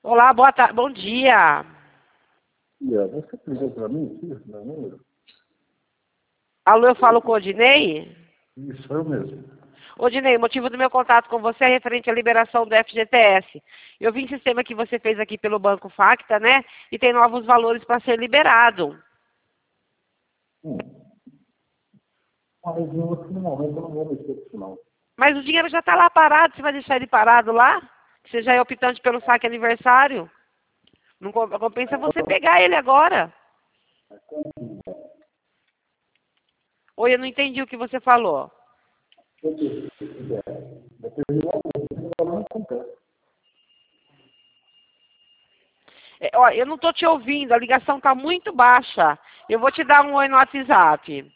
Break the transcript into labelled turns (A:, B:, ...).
A: Olá, boa tarde, bom dia.
B: Você ligou para mim, meu número?
A: Alô, eu falo com o Odinei?
B: Isso, eu mesmo.
A: Odinei, o motivo do meu contato com você é referente à liberação do FGTS. Eu vi em sistema que você fez aqui pelo Banco Facta, né? E tem novos valores para ser liberado.
B: Hum. Mas no momento eu não vou mexer com isso, não.
A: Mas o dinheiro já está lá parado, você vai deixar ele parado lá? Você já é optante pelo saque aniversário? Não compensa você pegar ele agora. Oi, eu não entendi o que você falou. Ó, eu não estou te ouvindo, a ligação está muito baixa. Eu vou te dar um oi no WhatsApp.